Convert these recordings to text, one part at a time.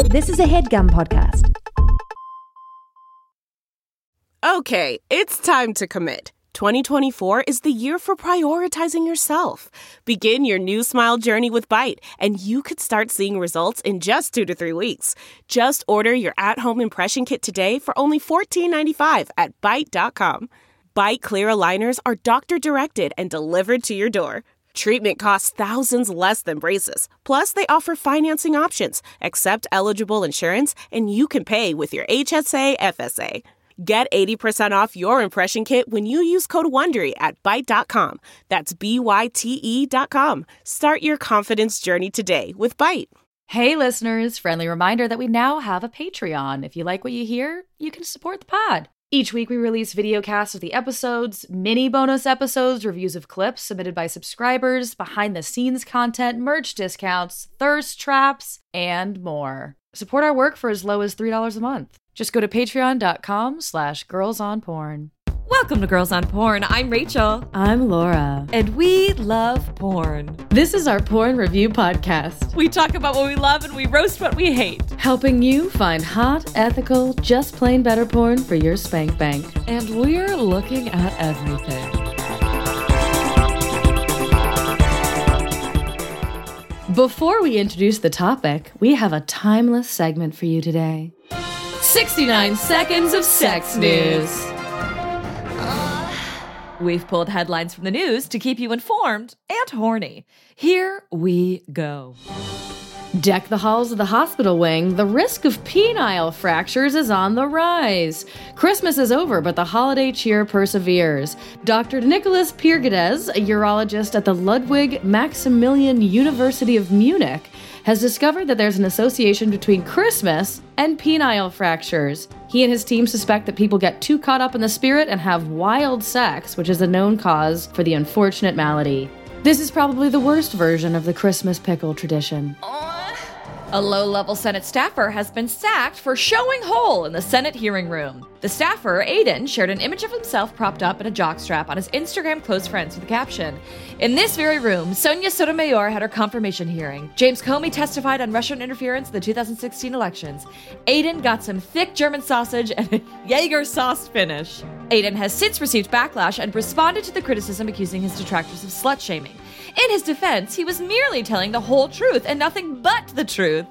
This is a HeadGum podcast. Okay, it's time to commit. 2024 is the year for prioritizing yourself. Begin your new smile journey with Byte, and you could start seeing results in just 2 to 3 weeks. Just order your at-home impression kit today for only $14.95 at Byte.com. Byte Clear aligners are doctor-directed and delivered to your door. Treatment costs thousands less than braces. Plus, they offer financing options, accept eligible insurance, and you can pay with your HSA FSA. Get 80% off your impression kit when you use code WONDERY at Byte.com. That's BYTE.com. Start your confidence journey today with Byte. Hey listeners, friendly reminder that we now have a Patreon. If you like what you hear, you can support the pod. Each week we release video casts of the episodes, mini bonus episodes, reviews of clips submitted by subscribers, behind the scenes content, merch discounts, thirst traps, and more. Support our work for as low as $3 a month. Just go to patreon.com/girlsonporn. Welcome to Girls on Porn. I'm Rachel. I'm Laura. And we love porn. This is our porn review podcast. We talk about what we love and we roast what we hate. Helping you find hot, ethical, just plain better porn for your spank bank. And we're looking at everything. Before we introduce the topic, we have a timeless segment for you today. 69 seconds of sex news. We've pulled headlines from the news to keep you informed and horny. Here we go. Deck the halls of the hospital wing. The risk of penile fractures is on the rise. Christmas is over, but the holiday cheer perseveres. Dr. Nicholas Pirgades, a urologist at the Ludwig Maximilian University of Munich, has discovered that there's an association between Christmas and penile fractures. He and his team suspect that people get too caught up in the spirit and have wild sex, which is a known cause for the unfortunate malady. This is probably the worst version of the Christmas pickle tradition. A low-level Senate staffer has been sacked for showing hole in the Senate hearing room. The staffer, Aiden, shared an image of himself propped up in a jockstrap on his Instagram close friends with the caption, "In this very room, Sonia Sotomayor had her confirmation hearing. James Comey testified on Russian interference in the 2016 elections. Aiden got some thick German sausage and a Jaeger sauce finish." Aiden has since received backlash and responded to the criticism accusing his detractors of slut-shaming. In his defense, he was merely telling the whole truth and nothing but the truth.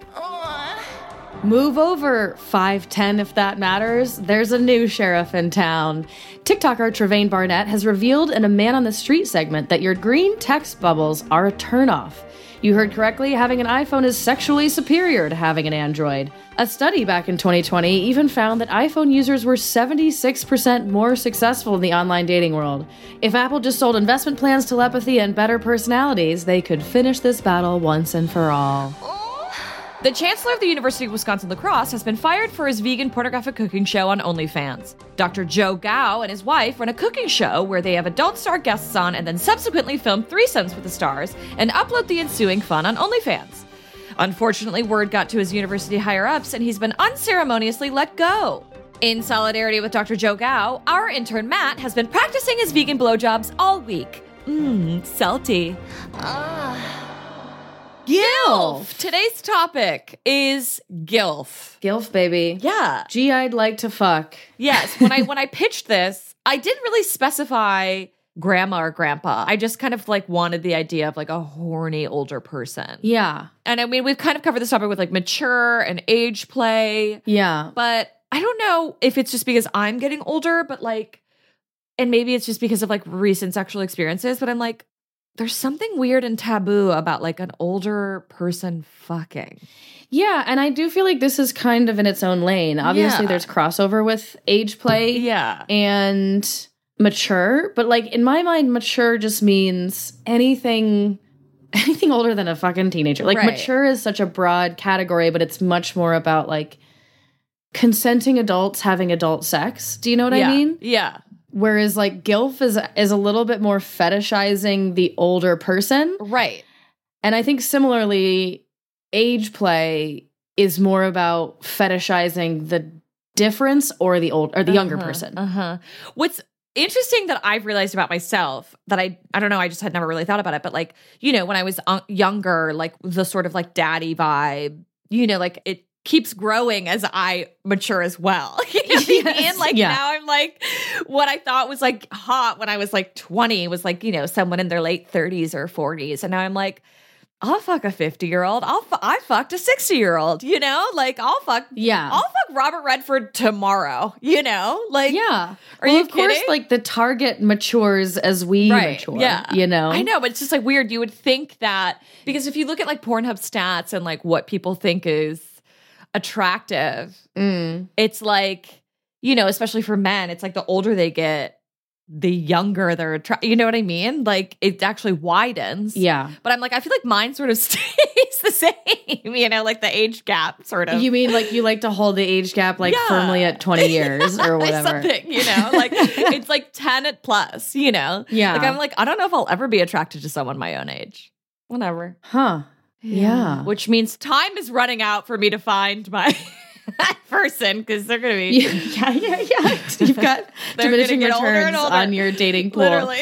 Move over, 5'10" if that matters. There's a new sheriff in town. TikToker Trevane Barnett has revealed in a Man on the Street segment that your green text bubbles are a turnoff. You heard correctly, having an iPhone is sexually superior to having an Android. A study back in 2020 even found that iPhone users were 76% more successful in the online dating world. If Apple just sold investment plans, telepathy, and better personalities, they could finish this battle once and for all. The Chancellor of the University of Wisconsin-La Crosse has been fired for his vegan pornographic cooking show on OnlyFans. Dr. Joe Gao and his wife run a cooking show where they have adult star guests on and then subsequently film threesomes with the stars and upload the ensuing fun on OnlyFans. Unfortunately, word got to his university higher-ups and he's been unceremoniously let go. In solidarity with Dr. Joe Gao, our intern Matt has been practicing his vegan blowjobs all week. Salty. GILF! Today's topic is GILF. GILF, baby. Yeah. Gee, I'd like to fuck. Yes. When I pitched this, I didn't really specify grandma or grandpa. I just kind of like wanted the idea of like a horny older person. Yeah. And I mean, we've kind of covered this topic with like mature and age play. Yeah. But I don't know if it's just because I'm getting older, but like, and maybe it's just because of like recent sexual experiences, but I'm like, there's something weird and taboo about like an older person fucking. Yeah, and I do feel like this is kind of in its own lane. Obviously, there's crossover with age play and mature, but like in my mind, mature just means anything older than a fucking teenager. Like mature is such a broad category, but it's much more about like consenting adults having adult sex. Do you know what I mean? Yeah. Whereas like GILF is a little bit more fetishizing the older person. Right. And I think similarly, age play is more about fetishizing the difference or the younger person. What's interesting that I've realized about myself that I don't know, I just had never really thought about it, but like, you know, when I was younger, like the sort of like daddy vibe, you know, like keeps growing as I mature as well. You know what I mean? Like now I'm like, what I thought was like hot when I was like 20 was like, you know, someone in their late 30s or 40s. And now I'm like, I'll fuck a 50-year-old. I fucked a 60-year-old, you know? Like I'll fuck Robert Redford tomorrow, you know? Like are you you kidding? course, like the target matures as we mature, you know? I know, but it's just like weird. You would think that because if you look at like Pornhub stats and like what people think is attractive, it's like, you know, especially for men, it's like the older they get, the younger they're attracted. You know what I mean? Like it actually widens. Yeah. But I'm like, I feel like mine sort of stays the same, you know, like the age gap sort of. You mean like you like to hold the age gap like firmly at 20 years or whatever. Something, you know, like it's like 10 at plus, you know? Yeah. Like I'm like, I don't know if I'll ever be attracted to someone my own age. Whatever. Huh. Yeah. Which means time is running out for me to find my person because they're going to be. Yeah. You've got diminishing returns on your dating pool. Literally.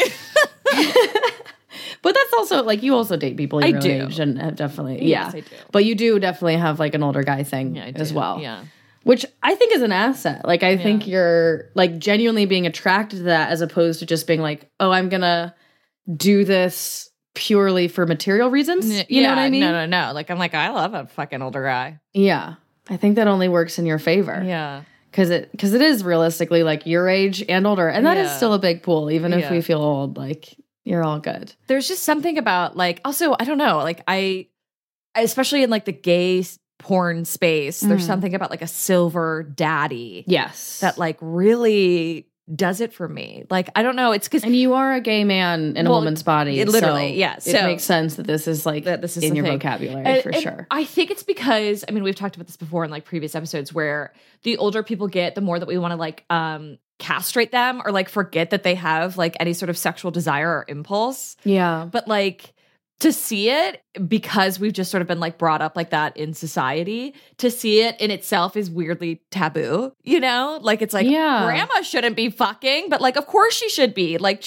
But that's also like you also date people your own age and have definitely. Yes, I do. But you do definitely have like an older guy thing as well. Yeah. Which I think is an asset. Like I think you're like genuinely being attracted to that as opposed to just being like, oh, I'm going to do this purely for material reasons. You know what I mean? No. Like I'm like, I love a fucking older guy. Yeah. I think that only works in your favor. Yeah. Because it is realistically like your age and older. And that is still a big pool. Even if we feel old, like you're all good. There's just something about like, also, I don't know, like especially in like the gay porn space, there's something about like a silver daddy. Yes. That like really does it for me. Like, I don't know. It's because. And you are a gay man in a woman's body. Literally, so it makes sense that this is like this is in your vocabulary for sure. I think it's because, I mean, we've talked about this before in like previous episodes where the older people get, the more that we want to like castrate them or like forget that they have like any sort of sexual desire or impulse. Yeah. But like to see it, because we've just sort of been like brought up like that in society, to see it in itself is weirdly taboo, you know? Like it's like, grandma shouldn't be fucking, but like, of course she should be. Like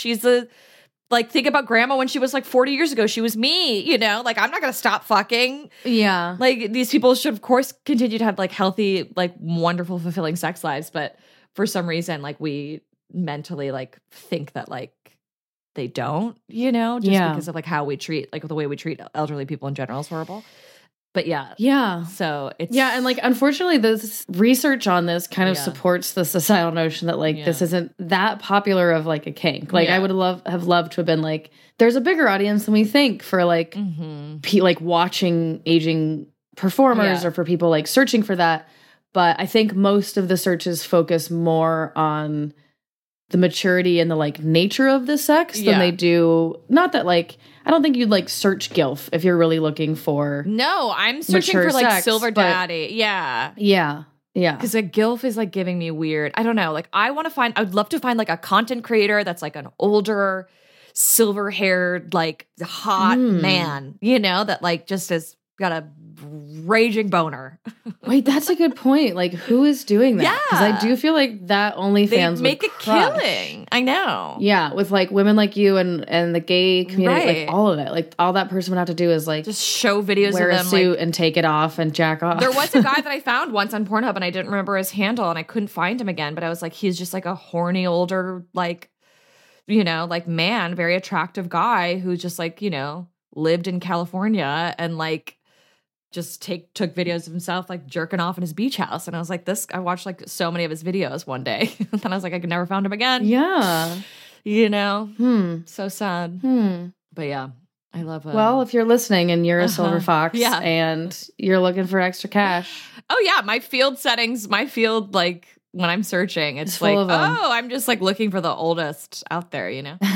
like think about grandma when she was like 40 years ago, she was me, you know? Like I'm not going to stop fucking. Yeah. Like these people should of course continue to have like healthy, like wonderful, fulfilling sex lives. But for some reason, like we mentally like think that like, they don't, you know, just because of like how we treat, like the way we treat elderly people in general is horrible. But yeah. So it's. Yeah. And like, unfortunately, this research on this kind of supports the societal notion that like this isn't that popular of like a kink. Like I would have loved to have been like, there's a bigger audience than we think for like, like watching aging performers or for people like searching for that. But I think most of the searches focus more on the maturity and the like nature of the sex than they do. Not that like, I don't think you'd like search GILF if you're really looking for. No, I'm searching for like sex, silver daddy. Yeah. Because a GILF is like giving me weird. I don't know. Like I would love to find like a content creator that's like an older, silver haired, like hot man, you know, that like just has got a raging boner. Wait, that's a good point. Like, who is doing that? Yeah. Because I do feel like that OnlyFans would make a killing. I know. Yeah, with like women like you and the gay community, like all of it. Like all that person would have to do is like just show videos wear of a them, suit like, and take it off and jack off. There was a guy that I found once on Pornhub and I didn't remember his handle and I couldn't find him again. But I was like, he's just like a horny older, like, you know, like man, very attractive guy who just like, you know, lived in California and like just took videos of himself like jerking off in his beach house. And I was like, I watched like so many of his videos one day. And then I was like, I could never found him again. Yeah. You know? So sad. But yeah, I love him. Well, if you're listening and you're a silver fox and you're looking for extra cash. Oh yeah, my field settings, like when I'm searching, it's like, I'm just like looking for the oldest out there, you know?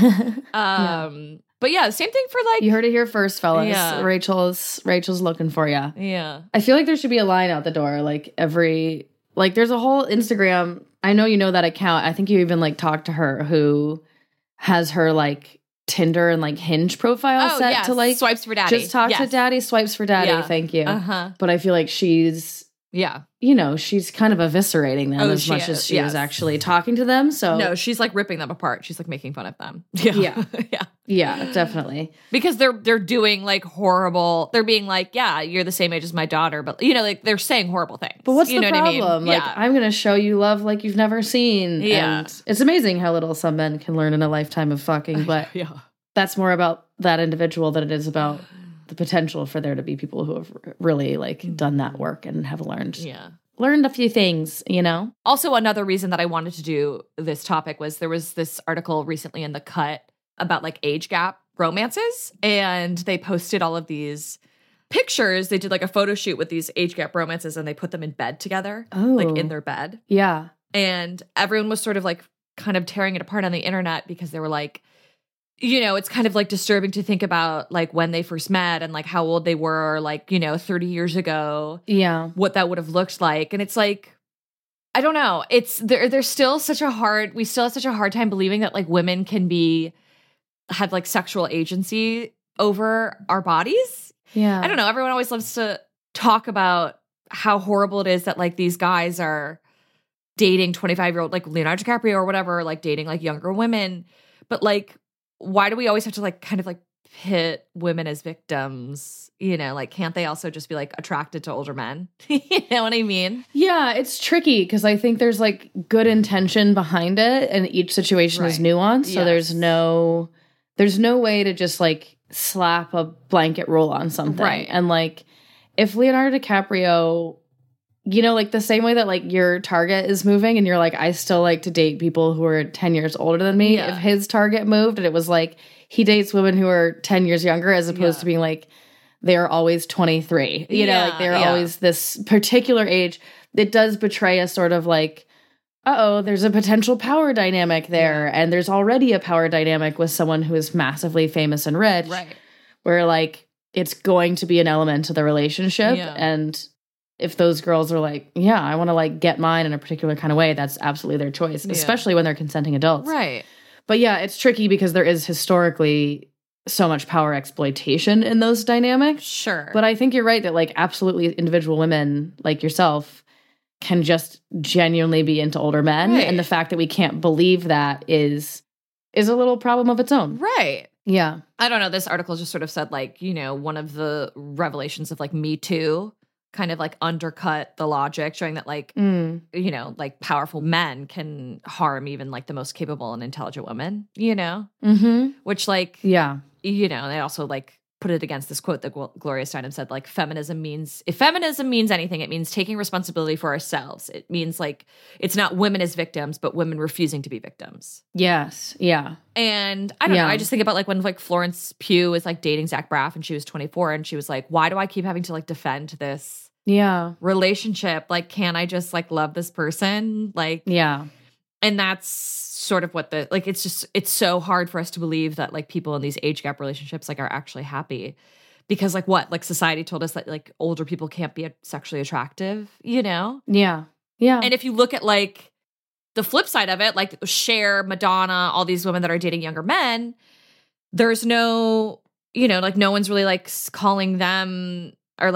But yeah, same thing for like... You heard it here first, fellas. Yeah. Rachel's looking for you. Yeah. I feel like there should be a line out the door, like there's a whole Instagram, I know you know that account, I think you even like talked to her, who has her like Tinder and like Hinge profile set to like... Swipes for daddy. Just talk to daddy, swipes for daddy, thank you. But I feel like she's Yeah. you know, she's kind of eviscerating them as she much is, as she yes. is actually talking to them. So No, she's like ripping them apart. She's like making fun of them. Yeah. Yeah. yeah, definitely. Because they're doing like horrible, they're being like, yeah, you're the same age as my daughter, but you know, like they're saying horrible things. But what's you the know problem? What I mean? Like, Yeah. I'm going to show you love like you've never seen. Yeah. And it's amazing how little some men can learn in a lifetime of fucking, but Yeah. that's more about that individual than it is about the potential for there to be people who have really like done that work and have learned a few things, you know? Also, another reason that I wanted to do this topic was there was this article recently in The Cut about like age gap romances, and they posted all of these pictures. They did like a photo shoot with these age gap romances, and they put them in bed together, like in their bed. Yeah. And everyone was sort of like kind of tearing it apart on the internet because they were like, you know, it's kind of like disturbing to think about like when they first met and like how old they were, like, you know, 30 years ago. Yeah. What that would have looked like. And it's like, I don't know. It's there's still such a hard, we still have such a hard time believing that like women can have like sexual agency over our bodies. Yeah. I don't know. Everyone always loves to talk about how horrible it is that like these guys are dating 25-year-old, like Leonardo DiCaprio or whatever, like dating like younger women. But like, why do we always have to like kind of like pit women as victims? You know, like can't they also just be like attracted to older men? You know what I mean? Yeah, it's tricky because I think there's like good intention behind it, and each situation is nuanced. So there's no way to just like slap a blanket rule on something. Right. And like if Leonardo DiCaprio, you know, like the same way that like your target is moving and you're like, I still like to date people who are 10 years older than me. Yeah. If his target moved and it was like he dates women who are 10 years younger as opposed to being like, they're always 23, you know, like they're always this particular age, it does betray a sort of like, there's a potential power dynamic there. Yeah. And there's already a power dynamic with someone who is massively famous and rich, right? Where like it's going to be an element to the relationship. Yeah. And if those girls are like, yeah, I want to like get mine in a particular kind of way, that's absolutely their choice, especially when they're consenting adults. Right. But yeah, it's tricky because there is historically so much power exploitation in those dynamics. Sure. But I think you're right that like absolutely individual women like yourself can just genuinely be into older men. Right. And the fact that we can't believe that is a little problem of its own. Right. Yeah. I don't know. This article just sort of said like, you know, one of the revelations of like Me Too kind of like undercut the logic, showing that like, you know, like powerful men can harm even like the most capable and intelligent women, you know? Mm-hmm. Which like, yeah, you know, they also like put it against this quote that Gloria Steinem said, like, if feminism means anything, it means taking responsibility for ourselves. It means like, it's not women as victims, but women refusing to be victims. Yes. Yeah. And I don't know, I just think about like when like Florence Pugh was like dating Zach Braff and she was 24 and she was like, why do I keep having to like defend this relationship? Like, can I just like love this person? Like, yeah. And that's sort of what it's so hard for us to believe that like people in these age gap relationships like are actually happy, because like what, like society told us that like older people can't be sexually attractive, you know? Yeah. Yeah. And if you look at like the flip side of it, like Cher, Madonna, all these women that are dating younger men, there's no, you know, like no one's really like calling them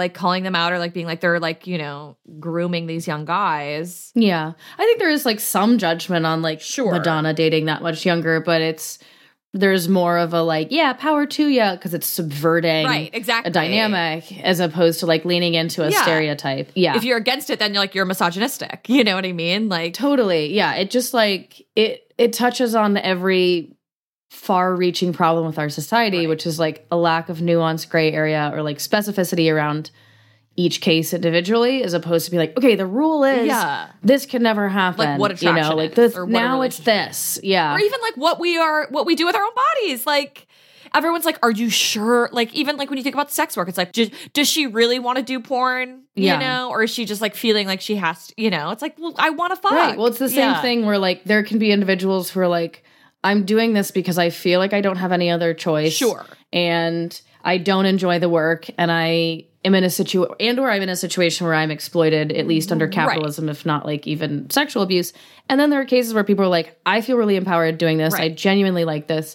out or like being like they're like, you know, grooming these young guys. Yeah. I think there is like some judgment on like Madonna dating that much younger, but there's more of a like, yeah, power to ya, because it's subverting a dynamic as opposed to like leaning into a stereotype. Yeah. If you're against it, then you're misogynistic. You know what I mean? Like totally. Yeah. It just like it touches on every far-reaching problem with our society, which is like a lack of nuance, gray area, or like specificity around each case individually, as opposed to be like, okay, the rule is this could never happen. Like what attraction, you know, like this, now it's this, or even like what we do with our own bodies. Like everyone's like, are you sure? Like even like when you think about sex work, it's like, does she really want to do porn? You know, or is she just like feeling like she has to? You know, it's like, well, I want to fuck. Right. Well, it's the same thing where like there can be individuals who are like, I'm doing this because I feel like I don't have any other choice. Sure. And I don't enjoy the work, and I am in a situation, or I'm in a situation where I'm exploited, at least under capitalism, if not like even sexual abuse. And then there are cases where people are like, I feel really empowered doing this. I genuinely like this.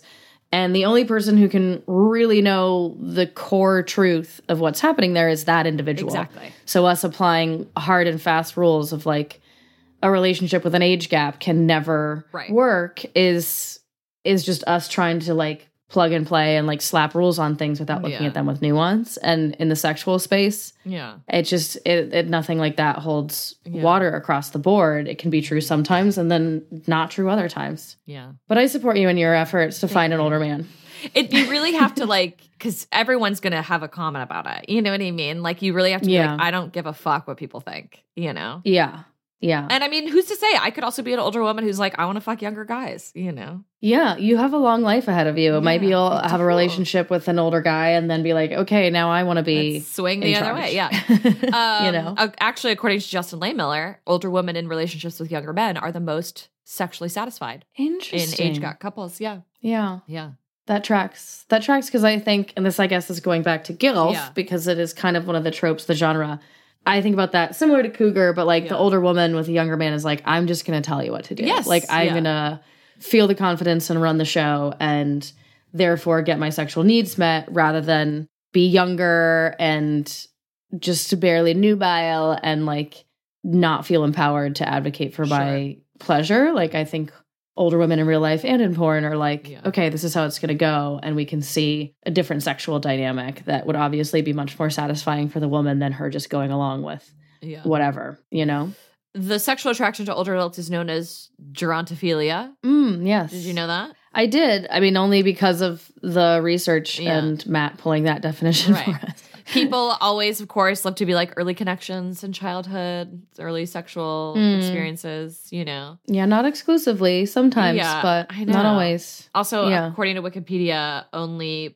And the only person who can really know the core truth of what's happening there is that individual. Exactly. So us applying hard and fast rules of like a relationship with an age gap can never work is just us trying to like plug and play and like slap rules on things without looking at them with nuance. And in the sexual space, it just, nothing like that holds water across the board. It can be true sometimes and then not true other times. Yeah. But I support you in your efforts to find an older man. You really have to like, because everyone's going to have a comment about it. You know what I mean? Like you really have to be like, I don't give a fuck what people think, you know? Yeah. Yeah. And I mean, who's to say? I could also be an older woman who's like, I want to fuck younger guys, you know? Yeah. You have a long life ahead of you. Maybe you'll have a relationship with an older guy and then be like, okay, now I want to be Let's swing the other way. Yeah. You know? Actually, according to Justin Lehmiller, older women in relationships with younger men are the most sexually satisfied. Interesting. In age-gap couples. Yeah. Yeah. Yeah. That tracks. That tracks because I think, and this I guess is going back to GILF because it is kind of one of the tropes, the genre. I think about that similar to Cougar, but like the older woman with a younger man is like, I'm just going to tell you what to do. Yes. Like I'm going to feel the confidence and run the show and therefore get my sexual needs met rather than be younger and just barely nubile and like not feel empowered to advocate for my pleasure. Like I think older women in real life and in porn are like, okay, this is how it's going to go. And we can see a different sexual dynamic that would obviously be much more satisfying for the woman than her just going along with whatever, you know? The sexual attraction to older adults is known as gerontophilia. Yes. Did you know that? I did. I mean, only because of the research and Matt pulling that definition for us. People always, of course, love to be like early connections in childhood, early sexual experiences, you know. Yeah, not exclusively, sometimes, but not always. Also, according to Wikipedia, only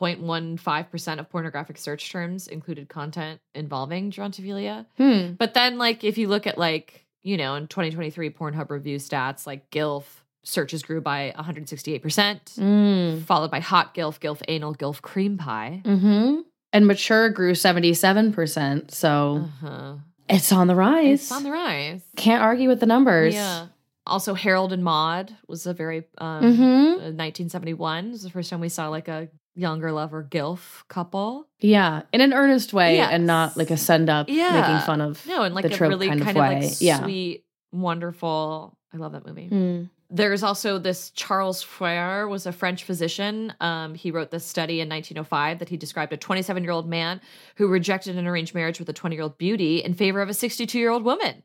0.15% of pornographic search terms included content involving gerontophilia. But then, like, if you look at, like, you know, in 2023 Pornhub review stats, like GILF searches grew by 168%, followed by hot GILF, GILF anal, GILF cream pie. And mature grew 77%. So it's on the rise. It's on the rise. Can't argue with the numbers. Yeah. Also, Harold and Maude was a very 1971 was the first time we saw like a younger lover GILF couple. Yeah, in an earnest way and not like a send up making fun of in like the a trope really kind of like way. Sweet, wonderful. I love that movie. There's also this Charles Frere was a French physician. He wrote this study in 1905 that he described a 27-year-old man who rejected an arranged marriage with a 20-year-old beauty in favor of a 62-year-old woman.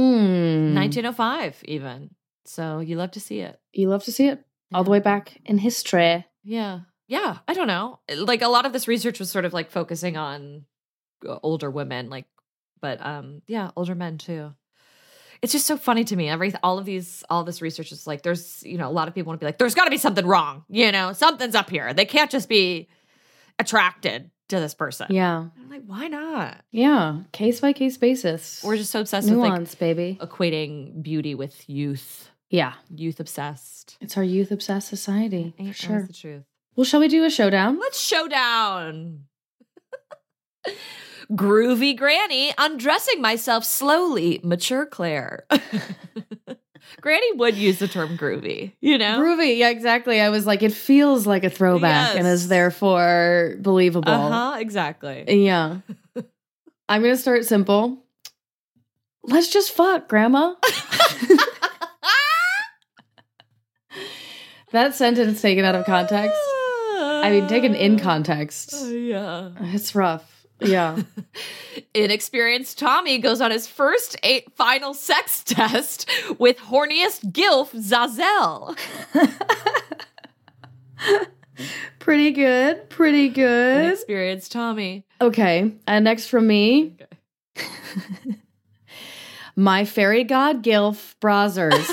1905 even. So you love to see it. You love to see it all the way back in history. Yeah. Yeah. I don't know. Like a lot of this research was sort of like focusing on older women, like, but older men too. It's just so funny to me. All this research is like, there's, you know, a lot of people want to be like, there's got to be something wrong. You know, something's up here. They can't just be attracted to this person. Yeah. I'm like, why not? Yeah. Case by case basis. We're just so obsessed nuance, with baby. Equating beauty with youth. Yeah. Youth obsessed. It's our youth obsessed society. For sure. That's the truth. Well, shall we do a showdown? Let's showdown. Groovy Granny, undressing myself slowly, mature Claire. Granny would use the term groovy, you know? Groovy, yeah, exactly. I was like, it feels like a throwback and is therefore believable. Exactly. Yeah. I'm going to start simple. Let's just fuck, Grandma. That sentence taken out of context. I mean, taken in context. Yeah. It's rough. Yeah. Inexperienced Tommy goes on his first final sex test with horniest GILF Zazel. Pretty good. Pretty good. Inexperienced Tommy. Okay. Next from me. Okay. My fairy god GILF Brazzers.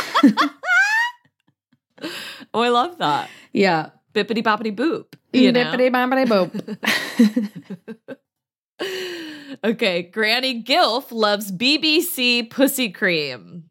Oh, I love that. Yeah. Bippity boppity boop. You know? Bippity boppity boop. Okay, Granny GILF loves BBC pussy cream.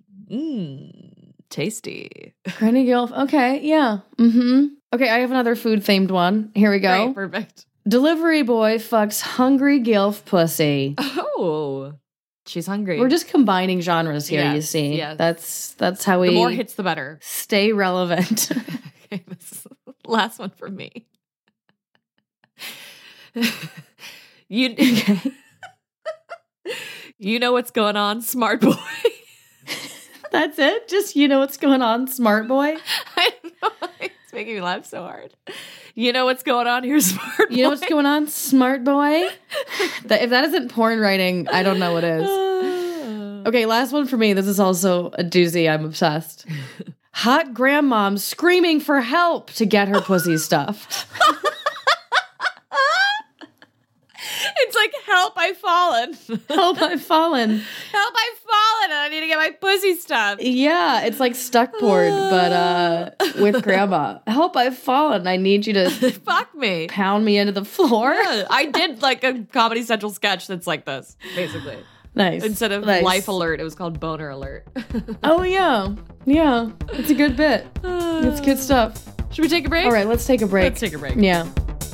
Tasty. Granny GILF. Okay, yeah. Okay, I have another food-themed one. Here we go. Great, perfect. Delivery boy fucks hungry GILF pussy. Oh, she's hungry. We're just combining genres here, you see. Yes. That's how we... The more hits, the better. Stay relevant. Okay, Last one from me. You know what's going on, smart boy? That's it? Just you know what's going on, smart boy? I don't know why it's making me laugh so hard. You know what's going on here, smart boy? You know what's going on, smart boy? If that isn't porn writing, I don't know what is. Okay, last one for me. This is also a doozy. I'm obsessed. Hot grandmom screaming for help to get her pussy stuffed. It's like, help, I've fallen. Help, I've fallen. Help, I've fallen, and I need to get my pussy stuffed. Yeah, it's like stuck board, but with grandma. Help, I've fallen. I need you to Fuck me. pound me into the floor. Yeah, I did like a Comedy Central sketch that's like this, basically. Nice. Instead of Nice. Life Alert, it was called Boner Alert. Oh, yeah. Yeah. It's a good bit. It's good stuff. Should we take a break? All right, let's take a break. Let's take a break. Yeah.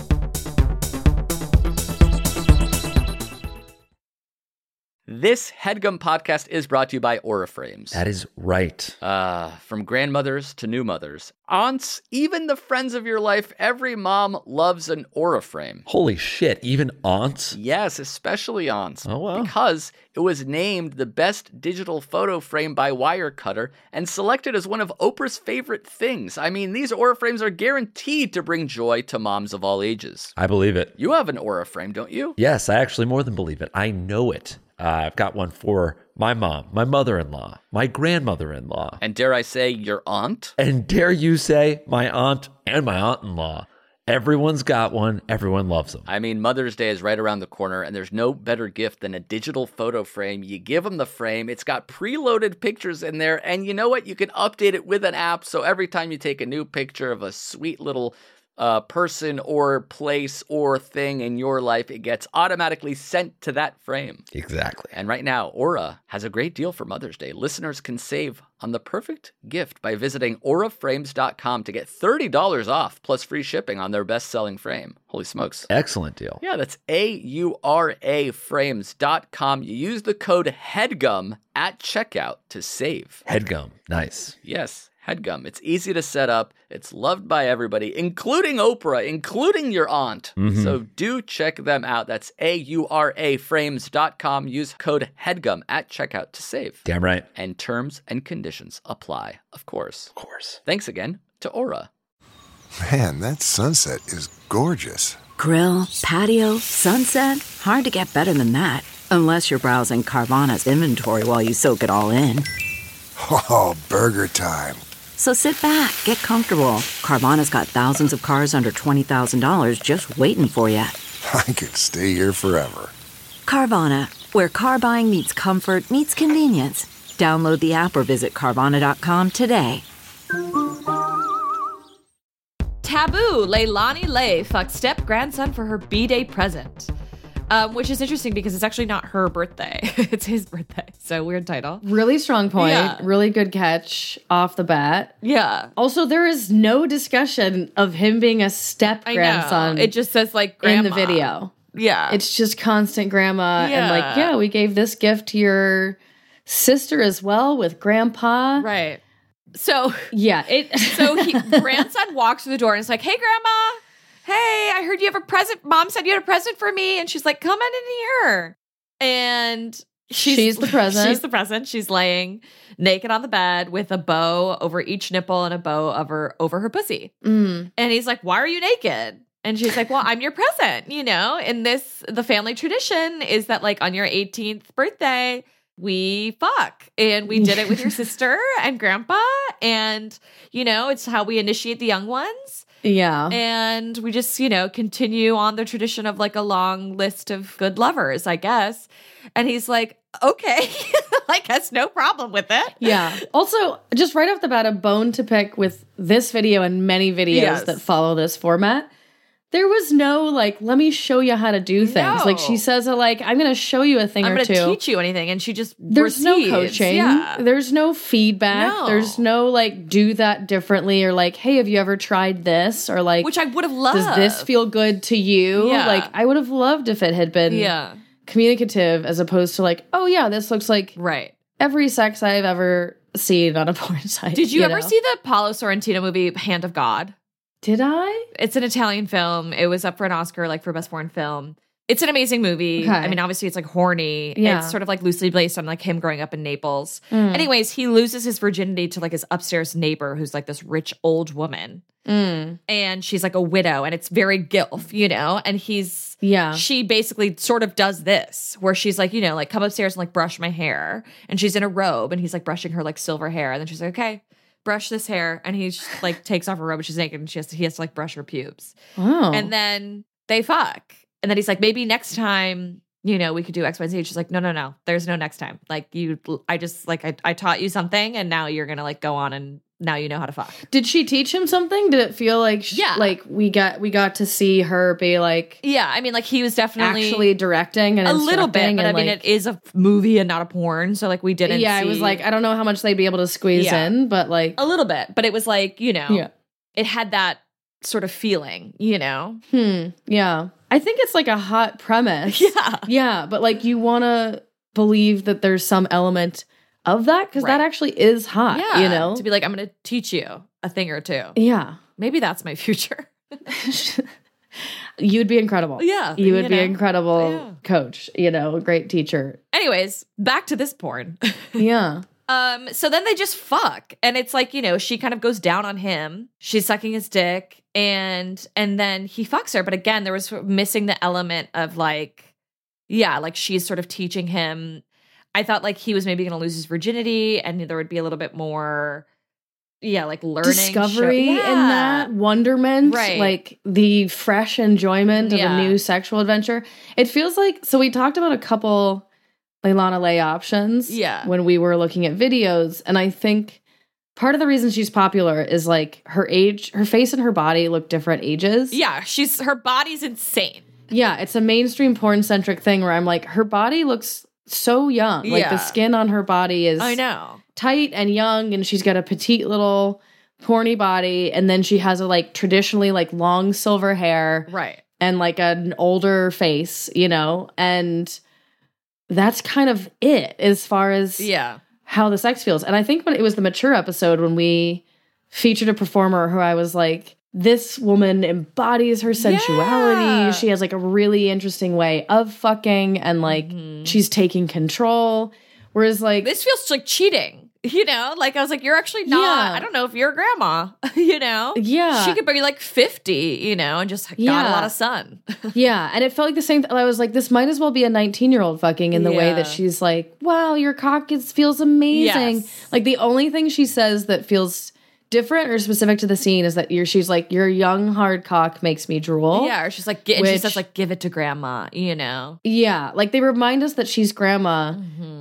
This HeadGum podcast is brought to you by Aura Frames. That is right. From grandmothers to new mothers, aunts, even the friends of your life, every mom loves an Aura Frame. Holy shit, even aunts? Yes, especially aunts. Oh, wow. Because it was named the best digital photo frame by Wirecutter and selected as one of Oprah's favorite things. I mean, these Aura Frames are guaranteed to bring joy to moms of all ages. I believe it. You have an Aura Frame, don't you? Yes, I actually more than believe it. I know it. I've got one for my mom, my mother-in-law, my grandmother-in-law. And dare I say, your aunt? And dare you say, my aunt and my aunt-in-law. Everyone's got one. Everyone loves them. I mean, Mother's Day is right around the corner, and there's no better gift than a digital photo frame. You give them the frame. It's got preloaded pictures in there, and you know what? You can update it with an app, so every time you take a new picture of a sweet little person or place or thing in your life, it gets automatically sent to that frame. Exactly. And right now, Aura has a great deal for Mother's Day. Listeners can save on the perfect gift by visiting auraframes.com to get $30 off plus free shipping on their best-selling frame. Holy smokes. Excellent deal. Yeah, that's auraframes.com. You use the code HEADGUM at checkout to save. HeadGum. Nice. Yes. HeadGum. It's easy to set up. It's loved by everybody, including Oprah, including your aunt. Mm-hmm. So do check them out. That's auraframes.com. Use code HEADGUM at checkout to save. Damn right. And terms and conditions apply, of course. Of course. Thanks again to Aura. Man, that sunset is gorgeous. Grill, patio, sunset. Hard to get better than that. Unless you're browsing Carvana's inventory while you soak it all in. Oh, burger time. So sit back, get comfortable. Carvana's got thousands of cars under $20,000 just waiting for you. I could stay here forever. Carvana, where car buying meets comfort meets convenience. Download the app or visit Carvana.com today. Taboo, Leilani Lay fucked step-grandson for her B-Day present. Which is interesting because it's actually not her birthday. It's his birthday. So weird title. Really strong point. Yeah. Really good catch off the bat. Yeah. Also, there is no discussion of him being a step-grandson It just says like grandma. in the video. Yeah. It's just constant grandma and Yeah. like, yeah, we gave this gift to your sister as well with grandpa. right. So Yeah. grandson walks through the door and is like, hey, grandma. Hey, I heard you have a present. Mom said you had a present for me. And she's like, come on in here. And she's the present. She's the present. She's laying naked on the bed with a bow over each nipple and a bow over her pussy. Mm. And he's like, why are you naked? And she's like, well, I'm your present, you know? And the family tradition is that like on your 18th birthday, we fuck. And we did it with your sister and grandpa. And, you know, it's how we initiate the young ones. Yeah. And we just, you know, continue on the tradition of like a long list of good lovers, I guess. And he's like, okay, I guess no problem with it. Yeah. Also, just right off the bat, a bone to pick with this video and many videos Yes. that follow this format. There was no like, let me show you how to do things. No. Like she says, like, I'm going to show you a thing I'm or going two. to teach you anything. And she just There's no proceeds. coaching. Yeah. There's no feedback. No. There's no like, do that differently or like, hey, have you ever tried this? Or like, Which I would have loved. does this feel good to you? Yeah. Like, I would have loved if it had been Yeah. communicative as opposed to like, oh yeah, this looks like Right. every sex I've ever seen on a porn site. Did you ever know? see the Paulo Sorrentino movie Hand of God? Did I? It's an Italian film. It was up for an Oscar, like for Best Foreign Film. It's an amazing movie. Okay. I mean, obviously it's like horny. Yeah. It's sort of like loosely based on like him growing up in Naples. Anyways, he loses his virginity to like his upstairs neighbor who's like this rich old woman. And she's like a widow and it's very gilf, you know? And she basically sort of does this where she's like, you know, like come upstairs and like brush my hair. And she's in a robe and he's like brushing her like silver hair. And then she's like, okay, brush this hair. And he just like takes off her robe and she's naked and he has to like brush her pubes. Oh. And then they fuck. And then he's like, maybe next time, you know, we could do X, Y, and Z. She's like, no. There's no next time. Like I taught you something and now you're going to like go on and now you know how to fuck. Did she teach him something? Did it feel like like we got to see her be like I mean like he was definitely actually directing and a little bit, but I mean like, it is a movie and not a porn, so like we didn't I was like I don't know how much they'd be able to squeeze in, but like a little bit, but it was like, you know, it had that sort of feeling, you know. Yeah. I think it's like a hot premise. Yeah, but like you want to believe that there's some element of that because that actually is hot, you know? To be like, I'm going to teach you a thing or two. Yeah. Maybe that's my future. You'd be incredible. Yeah. You would be an incredible coach, you know, a great teacher. Anyways, back to this porn. Yeah. So then they just fuck. And it's like, you know, she kind of goes down on him. She's sucking his dick and then he fucks her. But again, there was missing the element of like, like she's sort of teaching him. I thought like he was maybe going to lose his virginity and there would be a little bit more, like learning. Discovery in that, wonderment, like the fresh enjoyment of a new sexual adventure. It feels like, so we talked about a couple Leilani Lay options when we were looking at videos. And I think part of the reason she's popular is like her age, her face and her body look different ages. Yeah, her body's insane. Yeah, it's a mainstream porn-centric thing where I'm like, her body looks so young. Like the skin on her body is tight and young and she's got a petite little porny body and then she has a like traditionally like long silver hair. Right. And like an older face, you know? And that's kind of it as far as how the sex feels. And I think when it was the mature episode when we featured a performer who I was like, this woman embodies her sensuality. Yeah. She has like a really interesting way of fucking and like she's taking control. Whereas like this feels like cheating, you know? Like I was like, you're actually not, I don't know if you're a grandma, you know? Yeah. She could be like 50, you know, and just got a lot of sun. Yeah. And it felt like the same. I was like, this might as well be a 19-year-old fucking in the way that she's like, wow, your cock feels amazing. Yes. Like the only thing she says that feels different or specific to the scene is that she's like, your young hard cock makes me drool. Yeah, or she's like, and she says like, give it to grandma, you know? Yeah, like they remind us that she's grandma,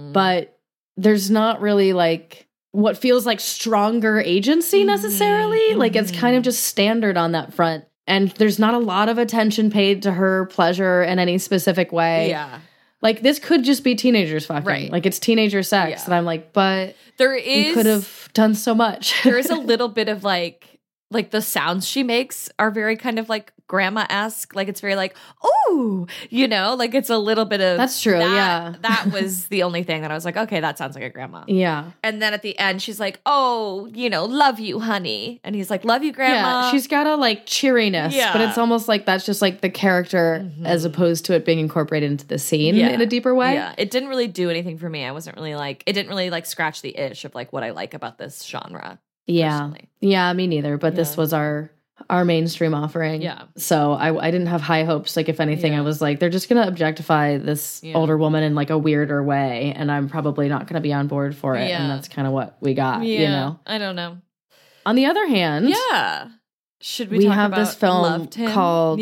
but there's not really like what feels like stronger agency necessarily. Like it's kind of just standard on that front. And there's not a lot of attention paid to her pleasure in any specific way. Yeah. Like this could just be teenagers fucking. Right. Like it's teenager sex. And I'm like, but you could have done so much. There is a little bit of like the sounds she makes are very kind of like grandma-esque. Like it's very like, oh, you know, like it's a little bit of that's true. That was the only thing that I was like, okay, that sounds like a grandma. Yeah. And then at the end, she's like, oh, you know, love you, honey. And he's like, love you, grandma. Yeah, she's got a like cheeriness, but it's almost like that's just like the character as opposed to it being incorporated into the scene in a deeper way. Yeah. It didn't really do anything for me. I wasn't really like, it didn't really like scratch the itch of like what I like about this genre. Yeah. Personally. Yeah, me neither. But this was our mainstream offering. Yeah. So I didn't have high hopes. Like if anything, I was like, they're just going to objectify this older woman in like a weirder way. And I'm probably not going to be on board for it. And that's kind of what we got, you know? I don't know. On the other hand. Yeah. Should we talk have about this film Loved Him? Called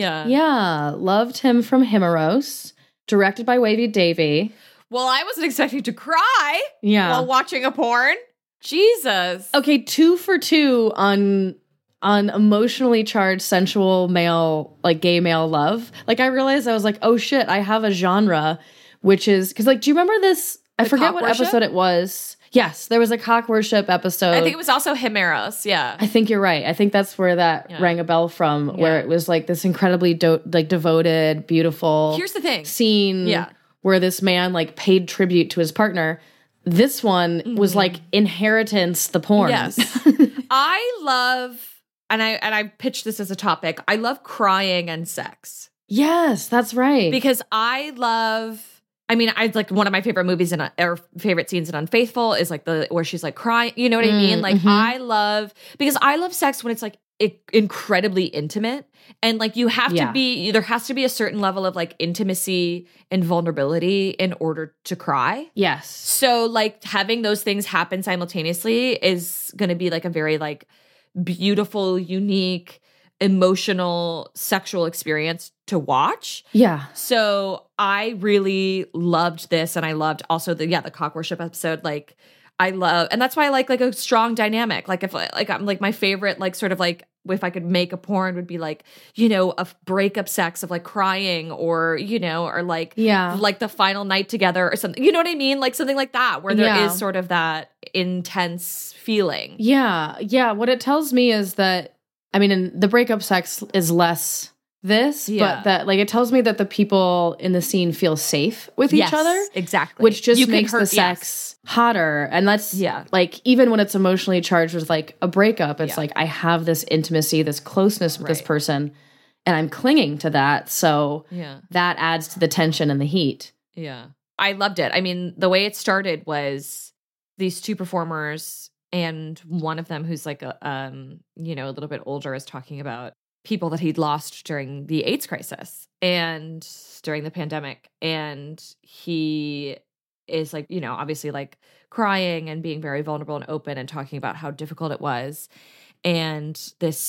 Loved Him from Himeros, directed by Wavy Davey. Well, I wasn't expecting to cry while watching a porn. Jesus. Okay, 2 for 2 on emotionally charged, sensual male, like gay male love. Like I realized I was like, oh shit, I have a genre, which is because like, do you remember this? I forget what episode it was. Yes, there was a cock worship episode. I think it was also Himeros. Yeah, I think you're right. I think that's where that rang a bell from, where it was like this incredibly devoted, beautiful. Here's the thing. Scene. Yeah. Where this man like paid tribute to his partner. This one was like Inheritance, the porn. Yes. I love and I pitched this as a topic. I love crying and sex. Yes, that's right. Because I like one of my favorite movies or favorite scenes in Unfaithful is like where she's like crying. You know what I mean? Like I love sex when it's like incredibly intimate, and like you have to be, there has to be a certain level of like intimacy and vulnerability in order to cry. Yes. So like having those things happen simultaneously is going to be like a very like beautiful, unique, emotional, sexual experience to watch. Yeah. So I really loved this, and I loved also the cock worship episode. Like I love, and that's why I like a strong dynamic. Like if like I'm like my favorite like sort of like if I could make a porn would be like, you know, a breakup sex of like crying or, you know, or like like the final night together or something. You know what I mean? Like something like that where there is sort of that intense feeling. Yeah. Yeah. What it tells me is that, I mean, and the breakup sex is less this, but that like it tells me that the people in the scene feel safe with each other. Exactly. Which just makes the sex hotter. And that's like even when it's emotionally charged with like a breakup, it's like I have this intimacy, this closeness with this person, and I'm clinging to that. So that adds to the tension and the heat. Yeah. I loved it. I mean, the way it started was these two performers, and one of them who's like a you know, a little bit older is talking about people that he'd lost during the AIDS crisis and during the pandemic. And he is like, you know, obviously like crying and being very vulnerable and open and talking about how difficult it was. And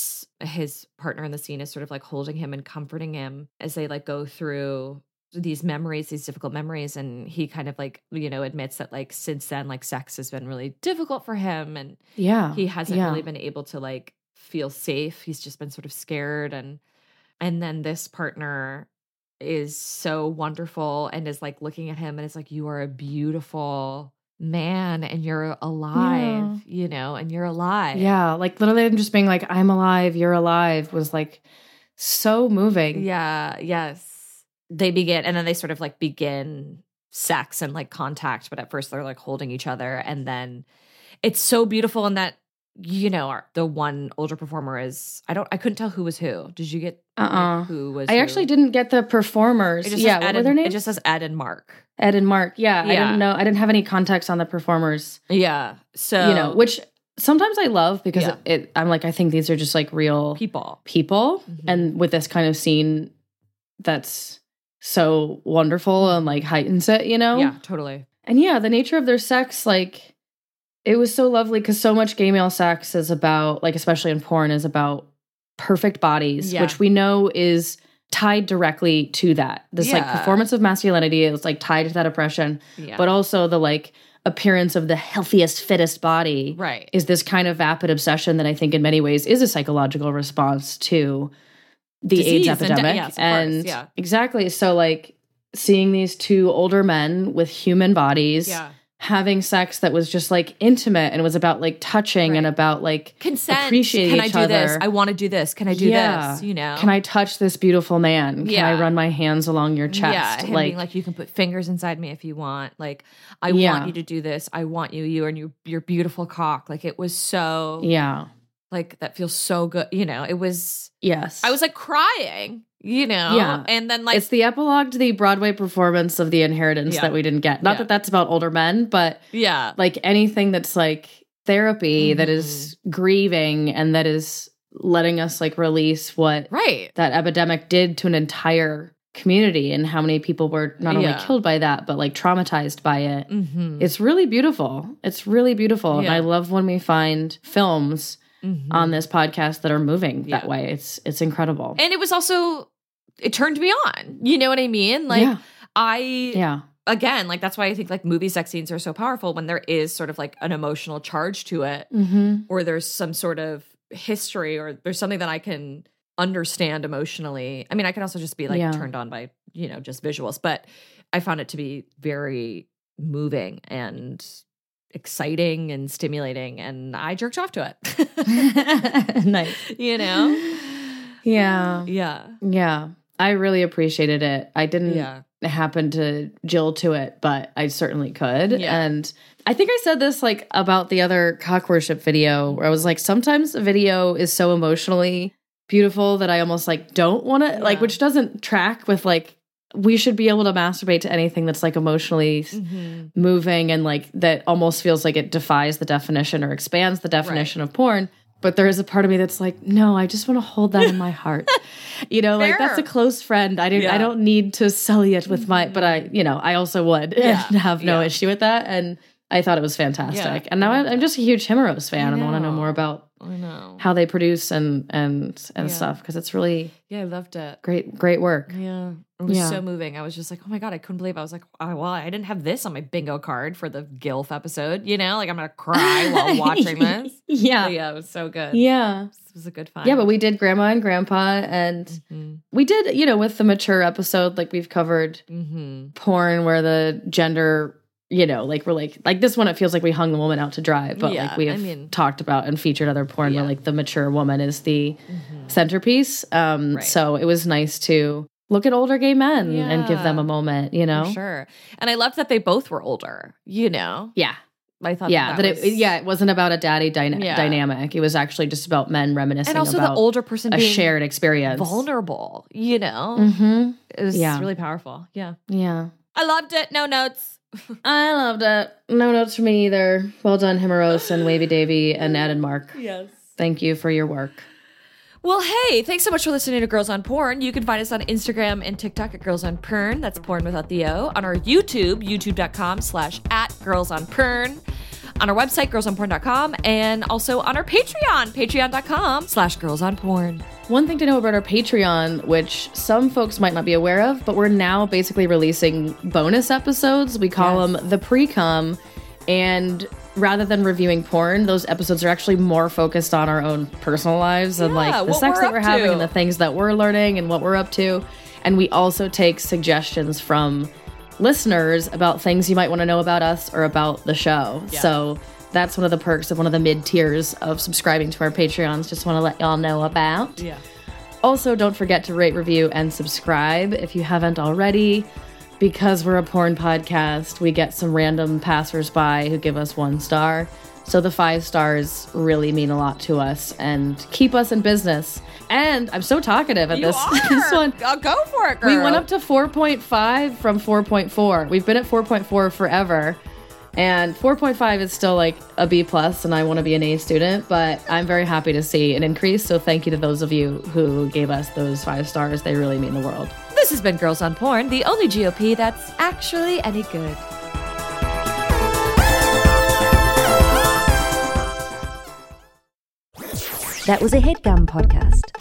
his partner in the scene is sort of like holding him and comforting him as they like go through these memories, these difficult memories. And he kind of like, you know, admits that like since then, like sex has been really difficult for him. And he hasn't really been able to like feel safe. He's just been sort of scared. And then this partner is so wonderful and is like looking at him and is like, you are a beautiful man and you're alive, you know, and you're alive. Yeah. Like literally him just being like, I'm alive, you're alive was like so moving. Yeah. Yes. They begin, and then they sort of like begin sex and like contact, but at first they're like holding each other. And then it's so beautiful in that, you know, the one older performer is, I couldn't tell who was who. Did you get like, who was I actually didn't get the performers. What were their names? It just says Ed and Mark. Ed and Mark. Yeah. I didn't know. I didn't have any context on the performers. Yeah. So, you know, which sometimes I love because I'm like, I think these are just like real people. Mm-hmm. And with this kind of scene that's so wonderful and like heightens it, you know? Yeah, totally. And yeah, the nature of their sex, like, it was so lovely because so much gay male sex is about, like, especially in porn, is about perfect bodies, which we know is tied directly to that. This like performance of masculinity is like tied to that oppression, but also the like appearance of the healthiest, fittest body is this kind of vapid obsession that I think in many ways is a psychological response to the AIDS epidemic. Exactly. So like seeing these two older men with human bodies having sex that was just like intimate and it was about like touching and about like consent, appreciating each other. Can I do this? I want to do this. Can I do this? You know, can I touch this beautiful man? Can I run my hands along your chest? Yeah, him being like, you can put fingers inside me if you want. Like, I want you to do this. I want you and your beautiful cock. Like, it was so like that feels so good. You know, it was I was like crying. You know, and then like it's the epilogue to the Broadway performance of The Inheritance that we didn't get. Not that that's about older men, but like anything that's like therapy that is grieving and that is letting us like release what that epidemic did to an entire community and how many people were not only killed by that, but like traumatized by it. Mm-hmm. It's really beautiful. It's really beautiful. And I love when we find films on this podcast that are moving that way. It's incredible. And it was also, it turned me on. You know what I mean? Like again, like that's why I think like movie sex scenes are so powerful when there is sort of like an emotional charge to it or there's some sort of history or there's something that I can understand emotionally. I mean, I can also just be like turned on by, you know, just visuals, but I found it to be very moving and exciting and stimulating, and I jerked off to it. Nice. You know? Yeah. I really appreciated it. I didn't happen to Jill to it, but I certainly could. Yeah. And I think I said this like about the other cock worship video where I was like, sometimes a video is so emotionally beautiful that I almost like don't want to like, which doesn't track with like, we should be able to masturbate to anything that's like emotionally moving and like that almost feels like it defies the definition or expands the definition of porn. But there is a part of me that's like, no, I just want to hold that in my heart. You know, like that's a close friend. I don't need to sully it with my, but I also would and have no issue with that. And I thought it was fantastic. Yeah, and now I'm just a huge Himeros fan and want to know more about how they produce and stuff because it's really I loved it. Great work. Yeah. It was so moving. I was just like, oh my God, I couldn't believe it. I was like, oh, well, I didn't have this on my bingo card for the GILF episode, you know? Like I'm going to cry while watching this. Yeah, it was so good. Yeah. It was a good find. Yeah, but we did Grandma and Grandpa and we did, with the mature episode, like we've covered porn where the gender, like we're like this one, it feels like we hung the woman out to dry, but like we have talked about and featured other porn where like the mature woman is the centerpiece. So it was nice to look at older gay men and give them a moment, For sure. And I loved that they both were older, Yeah. I thought it wasn't about a daddy dynamic. It was actually just about men reminiscing and also about the older person a being shared experience. Vulnerable, It was really powerful. Yeah. Yeah. I loved it. No notes. I loved it. No notes for me either. Well done, Himeros and Wavy Davy and Ed and Mark. Yes. Thank you for your work. Well, hey, thanks so much for listening to Girls on Porn. You can find us on Instagram and TikTok at Girls on Pern. That's porn without the O. On our YouTube, youtube.com/@girlsonpern. On our website, girlsonporn.com. And also on our Patreon, patreon.com/girlsonporn. One thing to know about our Patreon, which some folks might not be aware of, but we're now basically releasing bonus episodes. We call them the pre-cum. And rather than reviewing porn, those episodes are actually more focused on our own personal lives and like the sex that we're having and the things that we're learning and what we're up to. And we also take suggestions from listeners about things you might want to know about us or about the show. Yeah. So that's one of the perks of one of the mid-tiers of subscribing to our Patreons. Just want to let y'all know about. Yeah. Also, don't forget to rate, review, and subscribe if you haven't already. Because we're a porn podcast, we get some random passersby who give us 1 star. So the 5 stars really mean a lot to us and keep us in business. And I'm so talkative at this one. I'll go for it, girl. We went up to 4.5 from 4.4. We've been at 4.4 forever. And 4.5 is still like a B+, and I want to be an A student, but I'm very happy to see an increase. So thank you to those of you who gave us those 5 stars. They really mean the world. This has been Girls on Porn, the only GOP that's actually any good. That was a HeadGum podcast.